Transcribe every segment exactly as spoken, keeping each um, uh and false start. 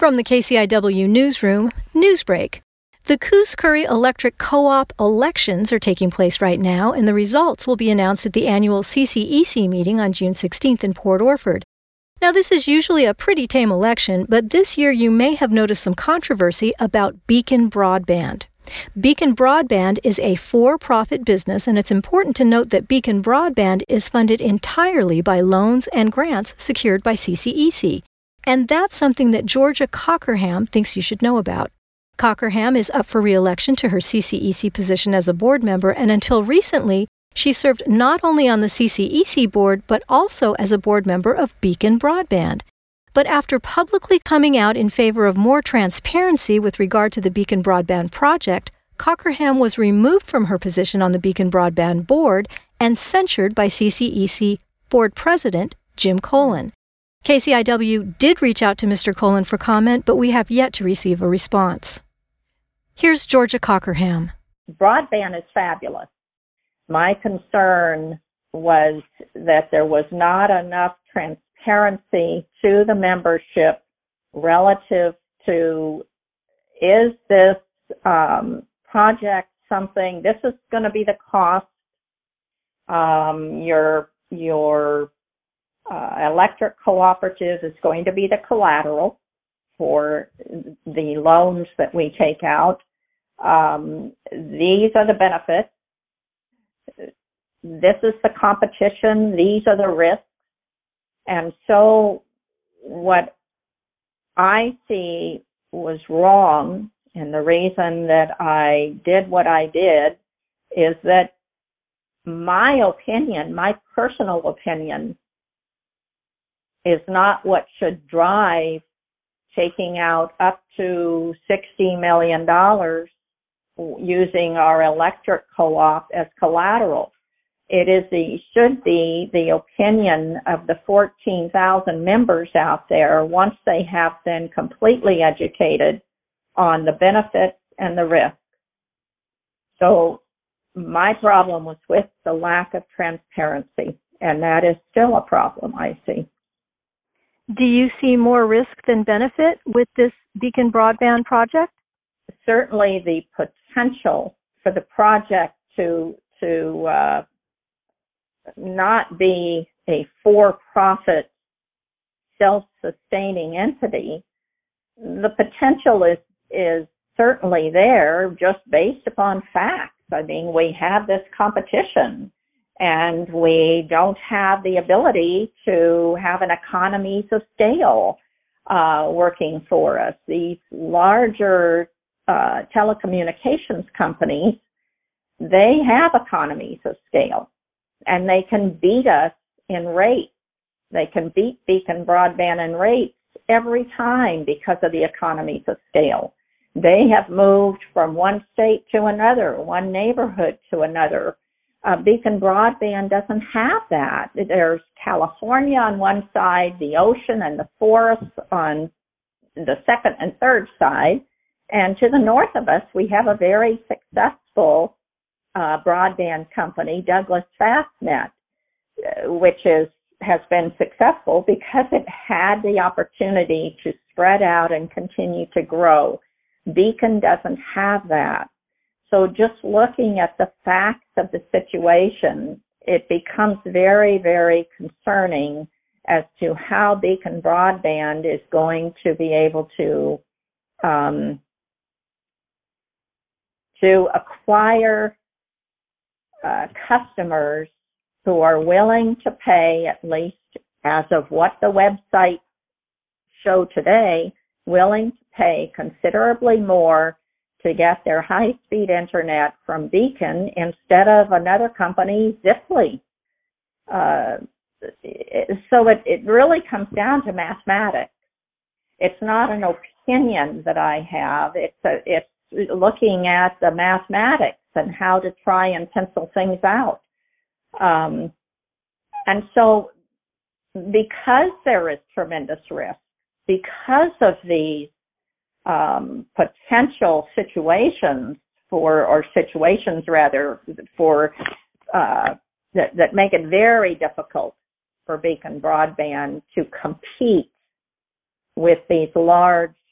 From the K C I W Newsroom, Newsbreak. The Coos Curry Electric Co-op elections are taking place right now, and the results will be announced at the annual C C E C meeting on June sixteenth in Port Orford. Now, this is usually a pretty tame election, but this year you may have noticed some controversy about Beacon Broadband. Beacon Broadband is a for-profit business, and it's important to note that Beacon Broadband is funded entirely by loans and grants secured by C C E C. And that's something that Georgia Cockerham thinks you should know about. Cockerham is up for re-election to her C C E C position as a board member, and until recently, she served not only on the C C E C board, but also as a board member of Beacon Broadband. But after publicly coming out in favor of more transparency with regard to the Beacon Broadband project, Cockerham was removed from her position on the Beacon Broadband board and censured by C C E C board president Jim Colon. K C I W did reach out to Mister Colon for comment, but we have yet to receive a response. Here's Georgia Cockerham. Broadband is fabulous. My concern was that there was not enough transparency to the membership relative to, is this um, project something, this is going to be the cost, um, your, your uh, electric cooperative is going to be the collateral for the loans that we take out. Um, these are the benefits. This is the competition. These are the risks. And so what I see was wrong, and the reason that I did what I did is that my opinion, my personal opinion, is not what should drive taking out up to sixty million dollars using our electric co-op as collateral. It is the, should be the opinion of the fourteen thousand members out there once they have been completely educated on the benefits and the risks. So my problem was with the lack of transparency, and that is still a problem I see. Do you see more risk than benefit with this Beacon Broadband project? Certainly the potential for the project to, to uh, not be a for-profit, self-sustaining entity, the potential is, is certainly there just based upon facts. I mean, we have this competition, and we don't have the ability to have an economies of scale uh, working for us. These larger uh, telecommunications companies, they have economies of scale, and they can beat us in rates. They can beat Beacon Broadband in rates every time because of the economies of scale. They have moved from one state to another, one neighborhood to another. Uh, Beacon Broadband doesn't have that. There's California on one side, the ocean and the forests on the second and third side. And to the north of us, we have a very successful uh, broadband company, Douglas Fastnet, which is, has been successful because it had the opportunity to spread out and continue to grow. Beacon doesn't have that. So just looking at the facts of the situation, it becomes very, very concerning as to how Beacon Broadband is going to be able to um, to acquire uh, customers who are willing to pay, at least as of what the website show today, willing to pay considerably more to get their high-speed internet from Beacon instead of another company, Ziply. Uh, so it, it really comes down to mathematics. It's not an opinion that I have. It's, a, it's looking at the mathematics and how to try and pencil things out. Um, and so because there is tremendous risk, because of these Um, potential situations for, or situations rather, for uh, that, that make it very difficult for Beacon Broadband to compete with these large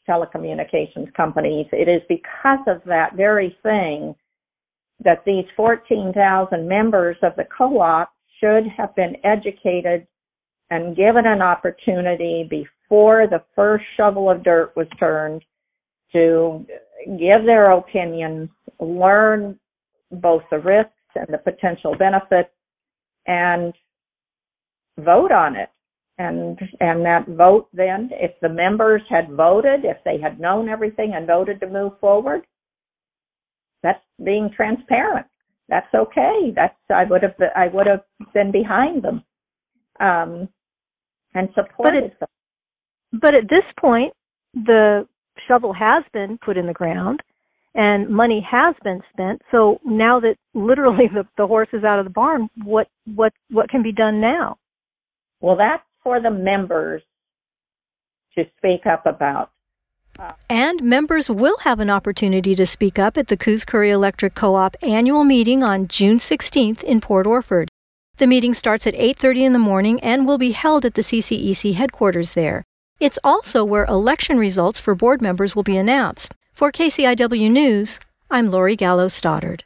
telecommunications companies. It is because of that very thing that these fourteen thousand members of the co-op should have been educated and given an opportunity before the first shovel of dirt was turned to give their opinions, learn both the risks and the potential benefits, and vote on it. And and that vote then, if the members had voted, if they had known everything and voted to move forward, that's being transparent. That's okay. That's I would have I would have been behind them um, and supported but them. But at this point, the shovel has been put in the ground and money has been spent. So now that literally the, the horse is out of the barn, what what what can be done now? Well, that's for the members to speak up about. And members will have an opportunity to speak up at the Coos Curry Electric Co-op annual meeting on June sixteenth in Port Orford. The meeting starts at eight thirty in the morning and will be held at the C C E C headquarters there. It's also where election results for board members will be announced. For K C I W News, I'm Lori Gallo Stoddard.